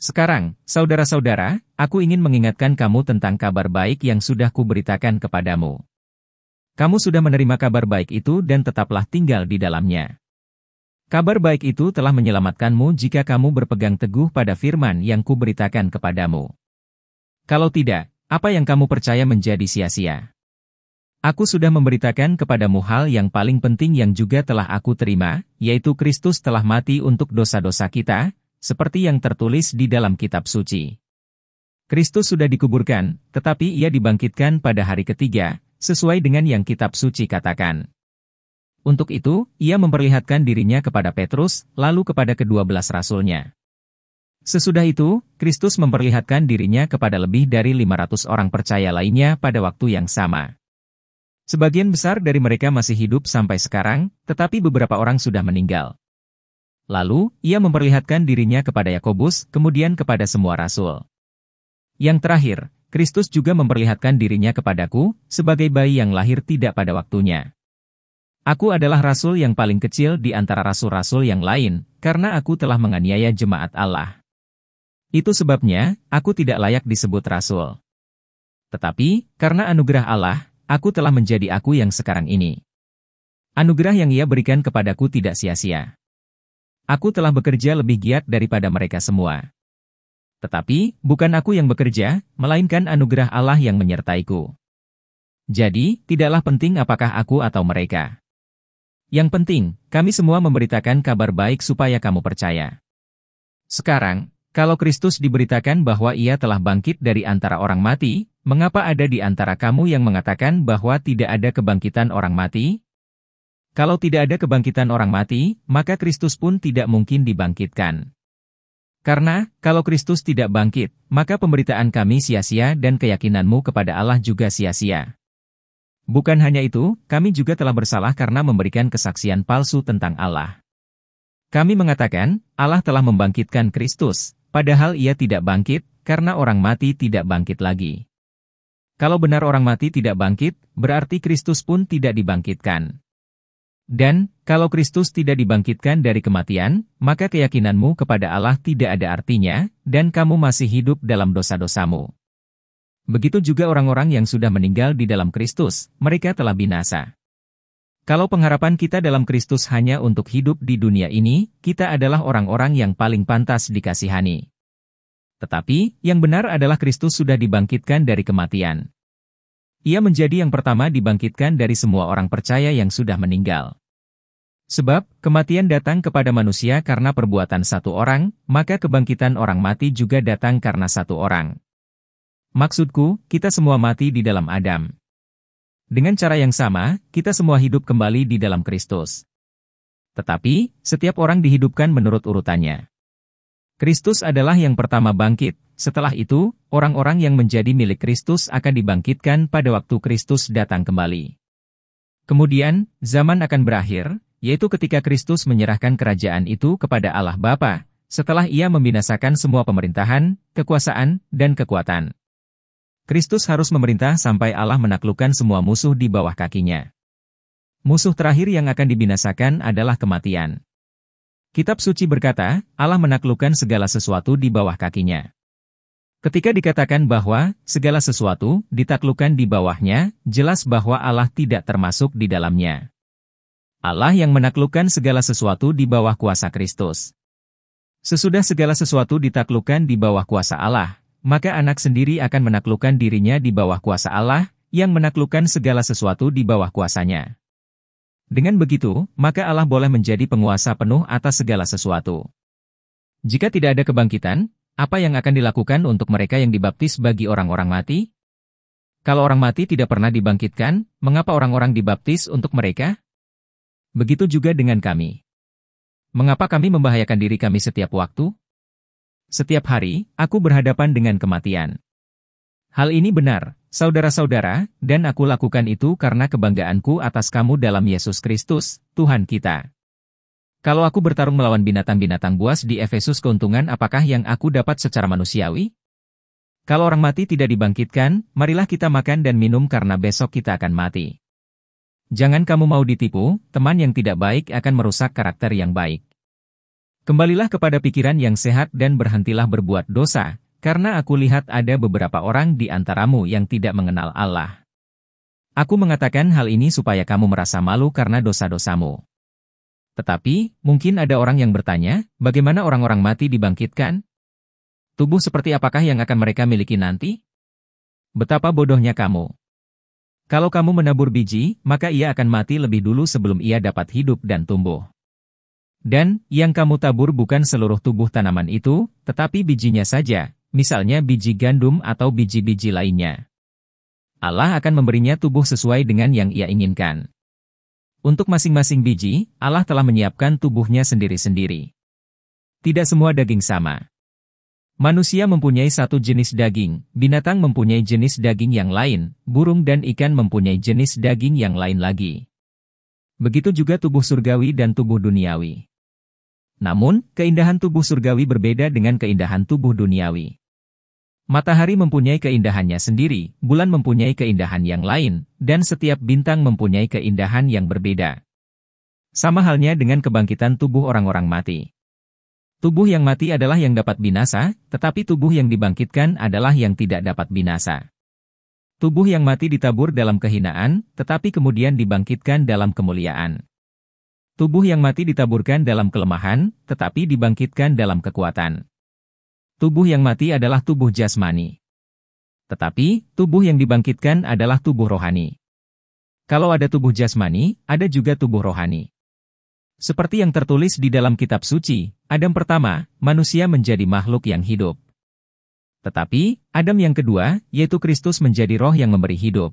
Sekarang, saudara-saudara, aku ingin mengingatkan kamu tentang kabar baik yang sudah kuberitakan kepadamu. Kamu sudah menerima kabar baik itu dan tetaplah tinggal di dalamnya. Kabar baik itu telah menyelamatkanmu jika kamu berpegang teguh pada firman yang kuberitakan kepadamu. Kalau tidak, apa yang kamu percaya menjadi sia-sia. Aku sudah memberitakan kepadamu hal yang paling penting yang juga telah aku terima, yaitu Kristus telah mati untuk dosa-dosa kita, seperti yang tertulis di dalam kitab suci. Kristus sudah dikuburkan, tetapi ia dibangkitkan pada hari ketiga, sesuai dengan yang kitab suci katakan. Untuk itu, ia memperlihatkan dirinya kepada Petrus, lalu kepada ke-12 rasulnya. Sesudah itu, Kristus memperlihatkan dirinya kepada lebih dari 500 orang percaya lainnya pada waktu yang sama. Sebagian besar dari mereka masih hidup sampai sekarang, tetapi beberapa orang sudah meninggal. Lalu, ia memperlihatkan dirinya kepada Yakobus, kemudian kepada semua rasul. Yang terakhir, Kristus juga memperlihatkan dirinya kepadaku, sebagai bayi yang lahir tidak pada waktunya. Aku adalah rasul yang paling kecil di antara rasul-rasul yang lain, karena aku telah menganiaya jemaat Allah. Itu sebabnya, aku tidak layak disebut rasul. Tetapi, karena anugerah Allah, aku telah menjadi aku yang sekarang ini. Anugerah yang ia berikan kepadaku tidak sia-sia. Aku telah bekerja lebih giat daripada mereka semua. Tetapi, bukan aku yang bekerja, melainkan anugerah Allah yang menyertaiku. Jadi, tidaklah penting apakah aku atau mereka. Yang penting, kami semua memberitakan kabar baik supaya kamu percaya. Sekarang, kalau Kristus diberitakan bahwa ia telah bangkit dari antara orang mati, mengapa ada di antara kamu yang mengatakan bahwa tidak ada kebangkitan orang mati? Kalau tidak ada kebangkitan orang mati, maka Kristus pun tidak mungkin dibangkitkan. Karena, kalau Kristus tidak bangkit, maka pemberitaan kami sia-sia dan keyakinanmu kepada Allah juga sia-sia. Bukan hanya itu, kami juga telah bersalah karena memberikan kesaksian palsu tentang Allah. Kami mengatakan, Allah telah membangkitkan Kristus, padahal ia tidak bangkit, karena orang mati tidak bangkit lagi. Kalau benar orang mati tidak bangkit, berarti Kristus pun tidak dibangkitkan. Dan, kalau Kristus tidak dibangkitkan dari kematian, maka keyakinanmu kepada Allah tidak ada artinya, dan kamu masih hidup dalam dosa-dosamu. Begitu juga orang-orang yang sudah meninggal di dalam Kristus, mereka telah binasa. Kalau pengharapan kita dalam Kristus hanya untuk hidup di dunia ini, kita adalah orang-orang yang paling pantas dikasihani. Tetapi, yang benar adalah Kristus sudah dibangkitkan dari kematian. Ia menjadi yang pertama dibangkitkan dari semua orang percaya yang sudah meninggal. Sebab, kematian datang kepada manusia karena perbuatan satu orang, maka kebangkitan orang mati juga datang karena satu orang. Maksudku, kita semua mati di dalam Adam. Dengan cara yang sama, kita semua hidup kembali di dalam Kristus. Tetapi, setiap orang dihidupkan menurut urutannya. Kristus adalah yang pertama bangkit, setelah itu, orang-orang yang menjadi milik Kristus akan dibangkitkan pada waktu Kristus datang kembali. Kemudian, zaman akan berakhir, yaitu ketika Kristus menyerahkan kerajaan itu kepada Allah Bapa, setelah ia membinasakan semua pemerintahan, kekuasaan, dan kekuatan. Kristus harus memerintah sampai Allah menaklukkan semua musuh di bawah kakinya. Musuh terakhir yang akan dibinasakan adalah kematian. Kitab suci berkata, Allah menaklukkan segala sesuatu di bawah kakinya. Ketika dikatakan bahwa segala sesuatu ditaklukkan di bawahnya, jelas bahwa Allah tidak termasuk di dalamnya. Allah yang menaklukkan segala sesuatu di bawah kuasa Kristus. Sesudah segala sesuatu ditaklukkan di bawah kuasa Allah, maka anak sendiri akan menaklukkan dirinya di bawah kuasa Allah, yang menaklukkan segala sesuatu di bawah kuasanya. Dengan begitu, maka Allah boleh menjadi penguasa penuh atas segala sesuatu. Jika tidak ada kebangkitan, apa yang akan dilakukan untuk mereka yang dibaptis bagi orang-orang mati? Kalau orang mati tidak pernah dibangkitkan, mengapa orang-orang dibaptis untuk mereka? Begitu juga dengan kami. Mengapa kami membahayakan diri kami setiap waktu? Setiap hari, aku berhadapan dengan kematian. Hal ini benar, saudara-saudara, dan aku lakukan itu karena kebanggaanku atas kamu dalam Yesus Kristus, Tuhan kita. Kalau aku bertarung melawan binatang-binatang buas di Efesus, keuntungan apakah yang aku dapat secara manusiawi? Kalau orang mati tidak dibangkitkan, marilah kita makan dan minum karena besok kita akan mati. Jangan kamu mau ditipu, teman yang tidak baik akan merusak karakter yang baik. Kembalilah kepada pikiran yang sehat dan berhentilah berbuat dosa, karena aku lihat ada beberapa orang di antaramu yang tidak mengenal Allah. Aku mengatakan hal ini supaya kamu merasa malu karena dosa-dosamu. Tetapi, mungkin ada orang yang bertanya, bagaimana orang-orang mati dibangkitkan? Tubuh seperti apakah yang akan mereka miliki nanti? Betapa bodohnya kamu. Kalau kamu menabur biji, maka ia akan mati lebih dulu sebelum ia dapat hidup dan tumbuh. Dan, yang kamu tabur bukan seluruh tubuh tanaman itu, tetapi bijinya saja, misalnya biji gandum atau biji-biji lainnya. Allah akan memberinya tubuh sesuai dengan yang ia inginkan. Untuk masing-masing biji, Allah telah menyiapkan tubuhnya sendiri-sendiri. Tidak semua daging sama. Manusia mempunyai satu jenis daging, binatang mempunyai jenis daging yang lain, burung dan ikan mempunyai jenis daging yang lain lagi. Begitu juga tubuh surgawi dan tubuh duniawi. Namun, keindahan tubuh surgawi berbeda dengan keindahan tubuh duniawi. Matahari mempunyai keindahannya sendiri, bulan mempunyai keindahan yang lain, dan setiap bintang mempunyai keindahan yang berbeda. Sama halnya dengan kebangkitan tubuh orang-orang mati. Tubuh yang mati adalah yang dapat binasa, tetapi tubuh yang dibangkitkan adalah yang tidak dapat binasa. Tubuh yang mati ditabur dalam kehinaan, tetapi kemudian dibangkitkan dalam kemuliaan. Tubuh yang mati ditaburkan dalam kelemahan, tetapi dibangkitkan dalam kekuatan. Tubuh yang mati adalah tubuh jasmani. Tetapi, tubuh yang dibangkitkan adalah tubuh rohani. Kalau ada tubuh jasmani, ada juga tubuh rohani. Seperti yang tertulis di dalam kitab suci, Adam pertama, manusia menjadi makhluk yang hidup. Tetapi, Adam yang kedua, yaitu Kristus menjadi roh yang memberi hidup.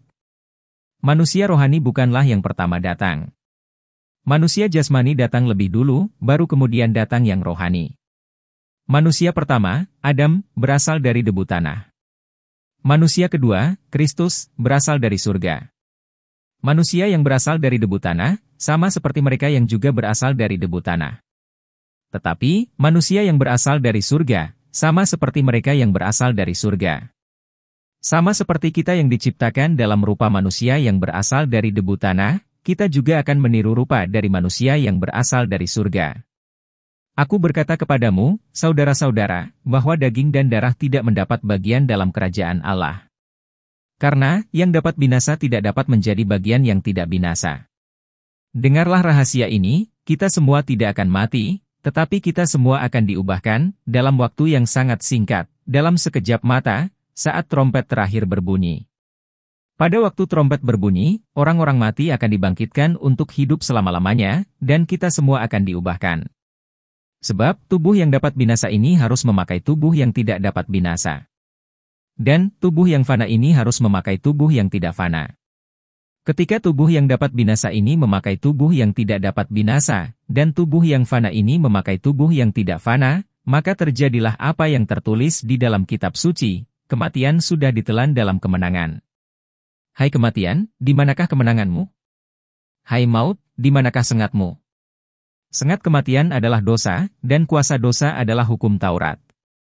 Manusia rohani bukanlah yang pertama datang. Manusia jasmani datang lebih dulu, baru kemudian datang yang rohani. Manusia pertama, Adam, berasal dari debu tanah. Manusia kedua, Kristus, berasal dari surga. Manusia yang berasal dari debu tanah, sama seperti mereka yang juga berasal dari debu tanah. Tetapi, manusia yang berasal dari surga, sama seperti mereka yang berasal dari surga. Sama seperti kita yang diciptakan dalam rupa manusia yang berasal dari debu tanah, kita juga akan meniru rupa dari manusia yang berasal dari surga. Aku berkata kepadamu, saudara-saudara, bahwa daging dan darah tidak mendapat bagian dalam kerajaan Allah. Karena, yang dapat binasa tidak dapat menjadi bagian yang tidak binasa. Dengarlah rahasia ini, kita semua tidak akan mati, tetapi kita semua akan diubahkan, dalam waktu yang sangat singkat, dalam sekejap mata, saat trompet terakhir berbunyi. Pada waktu trompet berbunyi, orang-orang mati akan dibangkitkan untuk hidup selama-lamanya, dan kita semua akan diubahkan. Sebab, tubuh yang dapat binasa ini harus memakai tubuh yang tidak dapat binasa. Dan, tubuh yang fana ini harus memakai tubuh yang tidak fana. Ketika tubuh yang dapat binasa ini memakai tubuh yang tidak dapat binasa, dan tubuh yang fana ini memakai tubuh yang tidak fana, maka terjadilah apa yang tertulis di dalam kitab suci, kematian sudah ditelan dalam kemenangan. Hai kematian, di manakah kemenanganmu? Hai maut, di manakah sengatmu? Sengat kematian adalah dosa, dan kuasa dosa adalah hukum Taurat.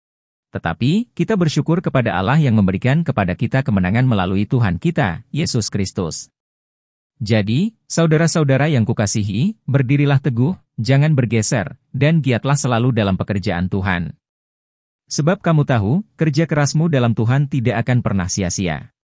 Tetapi, kita bersyukur kepada Allah yang memberikan kepada kita kemenangan melalui Tuhan kita, Yesus Kristus. Jadi, saudara-saudara yang kukasihi, berdirilah teguh, jangan bergeser, dan giatlah selalu dalam pekerjaan Tuhan. Sebab kamu tahu, kerja kerasmu dalam Tuhan tidak akan pernah sia-sia.